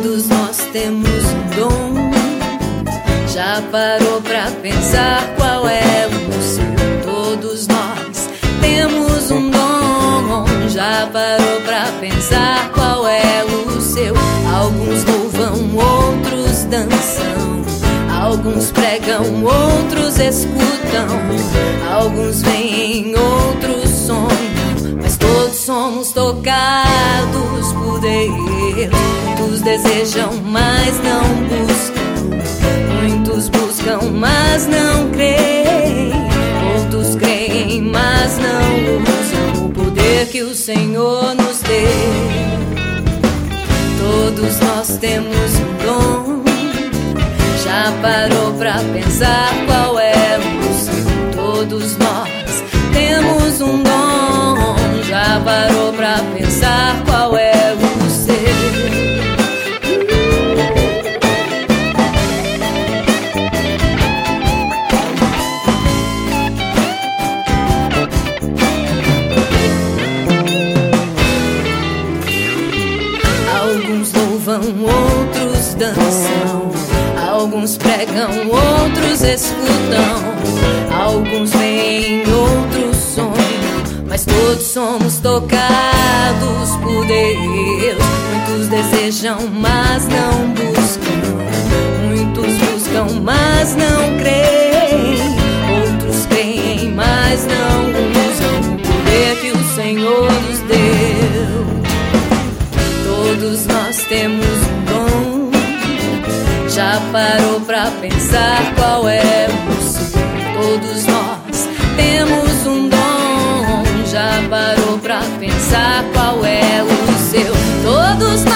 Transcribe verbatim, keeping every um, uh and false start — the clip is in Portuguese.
Todos nós temos um dom. Já parou pra pensar qual é o seu? Todos nós temos um dom. Já parou pra pensar qual é o seu? Alguns louvam, outros dançam. Alguns pregam, outros escutam. Alguns veem, outros sonham. Mas todos somos tocados por Deus. Muitos desejam, mas não buscam. Muitos buscam, mas não creem. Outros creem, mas não usam o poder que o Senhor nos deu. Todos nós temos um dom. Já parou pra pensar qual é o seu? Todos nós temos um dom. Já parou pra pensar qual é o seu? Alguns louvam, outros dançam. Alguns pregam, outros escutam. Alguns veem, outros sonham. Mas todos somos tocados por Deus. Muitos desejam, mas não buscam. Muitos buscam, mas não creem. Outros creem, mas não usam o poder que o Senhor nos deu. Todos nós temos um dom. Já parou pra pensar qual é o seu? Todos nós temos um dom. Já parou pra pensar qual é o seu? Todos nós